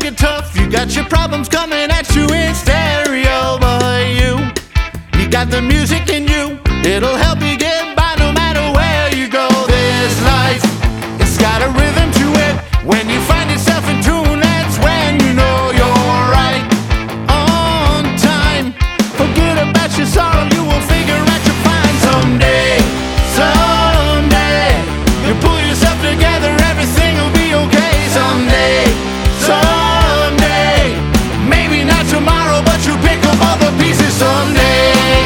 it tough. You got your problems coming at you in stereo, but you got the music in you. It'll help you get by no matter where you go. This life, it's got a rhythm to it. When you find yourself in tune, that's when you know you're right on time. Forget about your sorrow, you will figure out you're fine someday. Someday, you pull yourself together, everything will be okay someday. Someday, maybe not tomorrow, but you'll pick up all the pieces someday.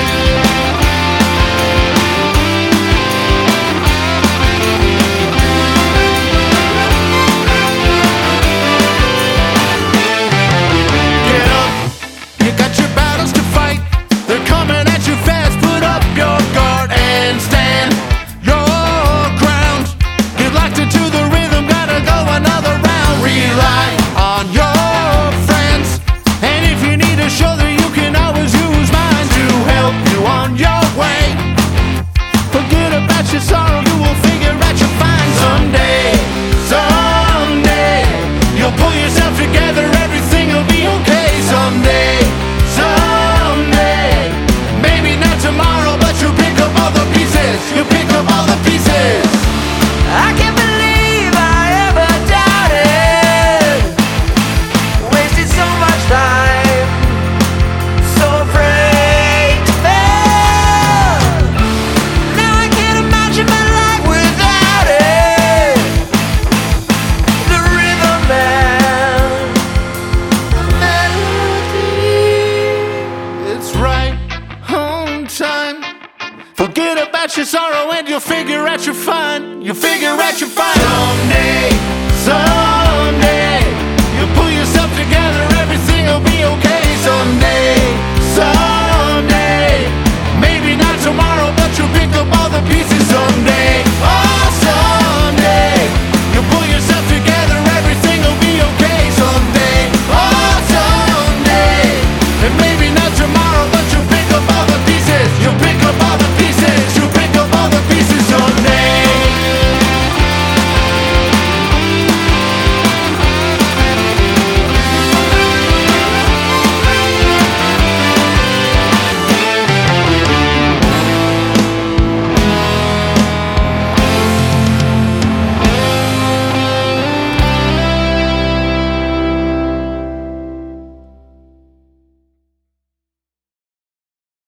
Your sorrow, you will figure out you're fine someday. Someday, you'll pull yourself together, everything will be okay someday. Someday, maybe not tomorrow, but you'll pick up all the pieces. You'll pick up all the pieces. I can't believe I ever doubted, wasted so much time, so afraid to fail. Now I can't imagine my life without it. The rhythm and the melody, it's right on time. Forget about your sorrow and you'll figure out you're fine. You'll figure out you're fine.